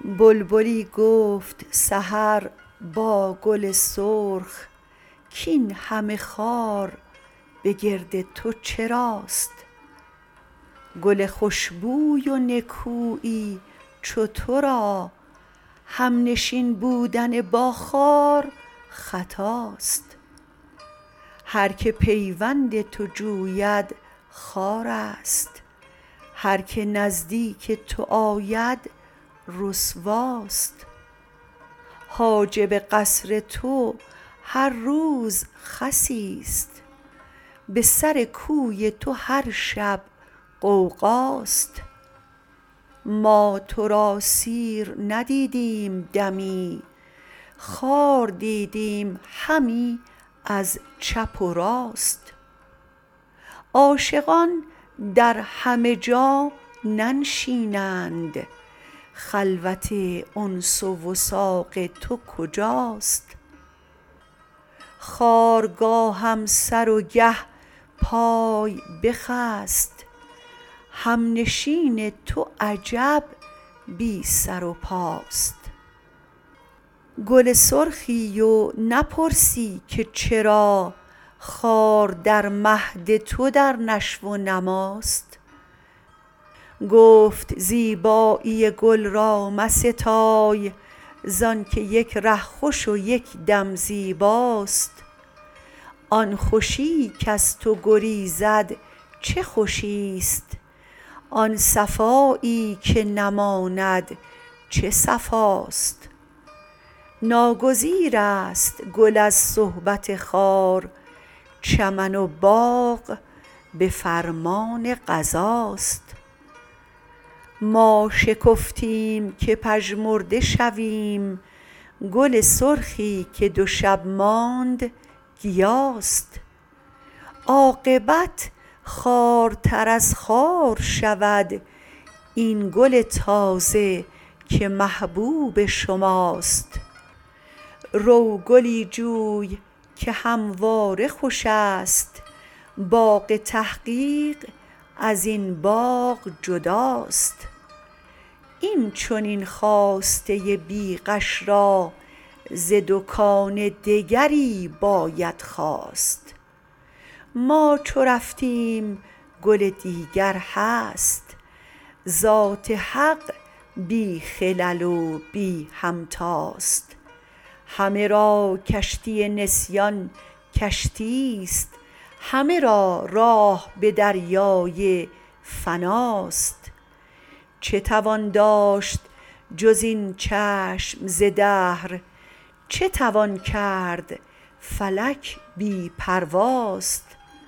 بلبلی گفت سحر با گل سرخ کاین همه خار به گرد تو چراست؟ گل خوشبوی و نکویی چو تو را همنشین بودن با خار خطاست. هر که پیوند تو جوید خارست، هر که نزدیک تو آید رسواست. حاجب قصر تو هر روز خسیست، به سر کوی تو هر شب غوغاست. ما تو را سیر ندیدیم دمی، خار دیدیم همی از چپ و راست. عاشقان در همه جا ننشینند، خلوت انس و وثاق تو کجاست؟ خارگاهم سر و گه پای بخست، همنشین تو عجب بی سر و پاست. گل سرخی و نپرسی که چرا خار در مهد تو در نشو و نماست. گفت زیبایی گل را مستای، زانکه یک ره خوش و یک دم زیباست. آن خوشی کز تو گریزد چه خوشیست، آن صفایی که نماند چه صفاست. ناگزیرست گل از صحبت خار، چمن و باغ به فرمان قضاست. ما شکفتیم که پژمرده شویم، گل سرخی که دو شب ماند گیاست. عاقبت خوارتر از خار شود این گل تازه که محبوب شماست. رو گلی جوی که همواره خوشست، باغ تحقیق ازین باغ جداست. این چنین خواسته بی غش را ز دکان دگری باید خواست. ما چو رفتیم گل دیگر هست، ذات حق بی خلل و بی همتاست. همه را کشتی نسیان کشتیست، همه را راه به دریای فناست. چه توان داشت جز این چشم ز دهر، چه توان کرد فلک بی پرواست.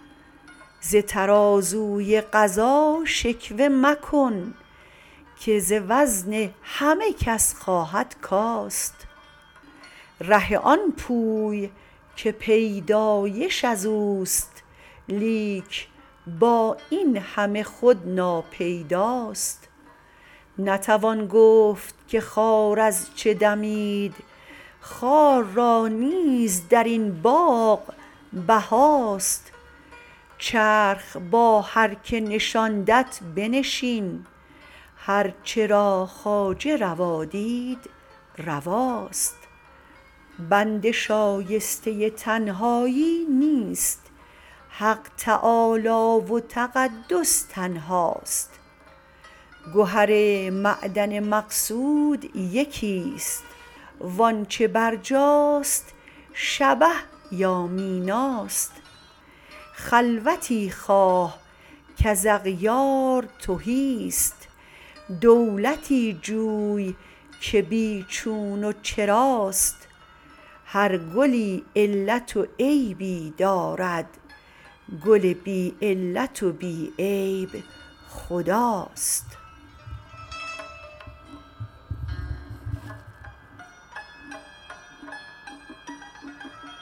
ز ترازوی قضا شکوه مکن، که ز وزن همه کس خواهد کاست. ره آن پوی که پیدایش ازوست، لیک با این همه خود ناپیداست. نتوان گفت که خار از چه دمید، خار را نیز درین باغ بهاست. چرخ با هر که نشاندت بنشین، هر چه را خواجه روا دید رواست. بنده شایسته تنهایی نیست، حق تعالی و تقدس تنهاست. گهر معدن مقصود یکیست، وانچه برجاست شبه یا میناست. خلوتی خواه کز اغیار تهیست، دولتی جوی که بی چون و چراست. هر گلی علت و عیبی دارد، گل بی علت و بی عیب خداست.